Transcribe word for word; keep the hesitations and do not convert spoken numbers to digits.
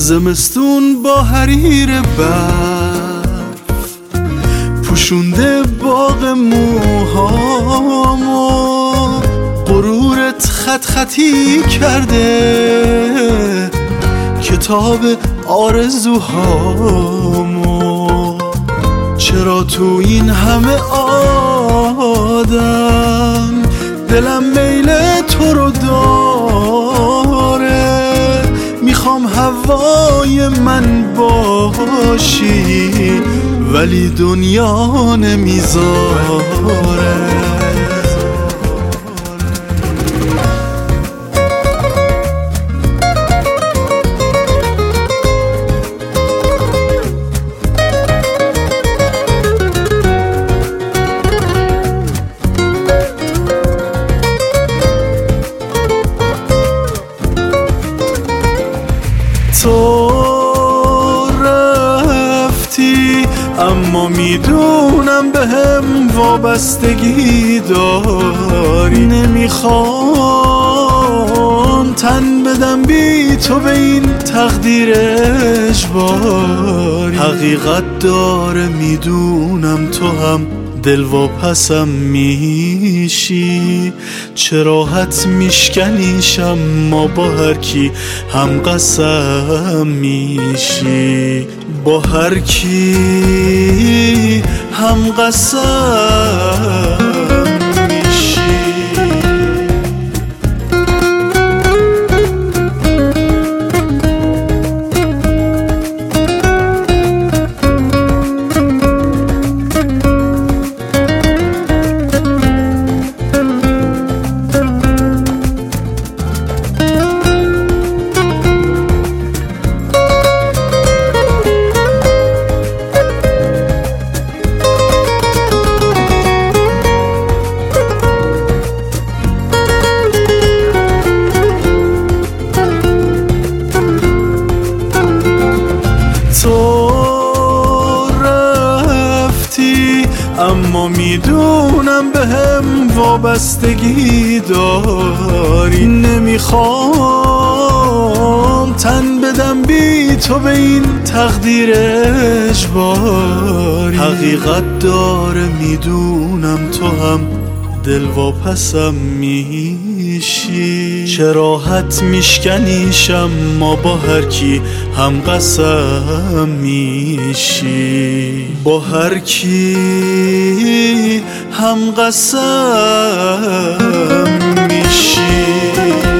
زمستون با حریر برف پوشونده باغ موهامو، غرورت خط خطی کرده کتاب آرزوهامو. چرا تو این همه آدم دلم میل تو رو داره، میخوام هوای من باشی ولی دنیا نمیذاره. تو رفتی اما میدونم به هم وابستگی داری، نمیخوام تن بدم بی تو به این تقدیر اجباری. حقیقت داره میدونم تو هم دل واپسم میشی، چه راحت میشکنیشم ما با هر کی هم قسم میشی، با هر کی هم قسم میشی. تو رفتی اما میدونم به هم وابستگی داری، نمیخوام تن بدم بی تو به این تقدیر اجباری. حقیقت داره میدونم تو هم دل واپسم میشی، چه راحت میشکنیشم ما با هر کی هم قسم میشی، با هر کی هم قسم میشی.